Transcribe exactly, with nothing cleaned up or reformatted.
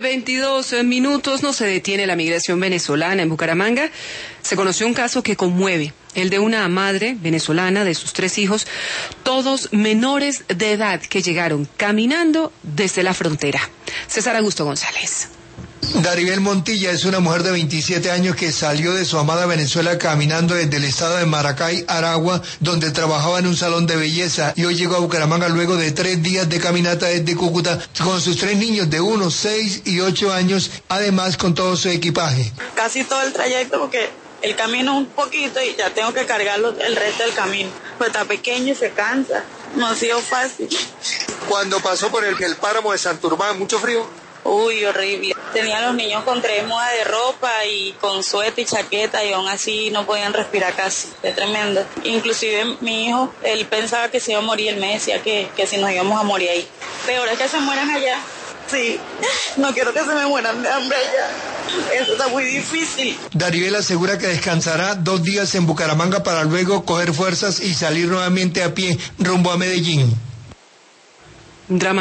veintidós minutos, no se detiene la migración venezolana en Bucaramanga. Se conoció un caso que conmueve, el de una madre venezolana de sus tres hijos, todos menores de edad que llegaron caminando desde la frontera. César Augusto González. Daribel Montilla es una mujer de veintisiete años que salió de su amada Venezuela caminando desde el estado de Maracay, Aragua, donde trabajaba en un salón de belleza, y hoy llegó a Bucaramanga luego de tres días de caminata desde Cúcuta con sus tres niños de uno, seis y ocho años, además con todo su equipaje. Casi todo el trayecto, porque el camino un poquito y ya tengo que cargarlo el resto del camino. Pues está pequeño y se cansa, no ha sido fácil. Cuando pasó por el, el páramo de Santurbán, ¿mucho frío? Uy, horrible. Tenían los niños con tres mudas de ropa y con suéter y chaqueta y aún así no podían respirar casi. Es tremendo. Inclusive mi hijo, él pensaba que se iba a morir, él me decía que, que si nos íbamos a morir ahí. Peor es que se mueran allá. Sí, no quiero que se me mueran de hambre allá. Eso está muy difícil. Daribel asegura que descansará dos días en Bucaramanga para luego coger fuerzas y salir nuevamente a pie rumbo a Medellín. Drama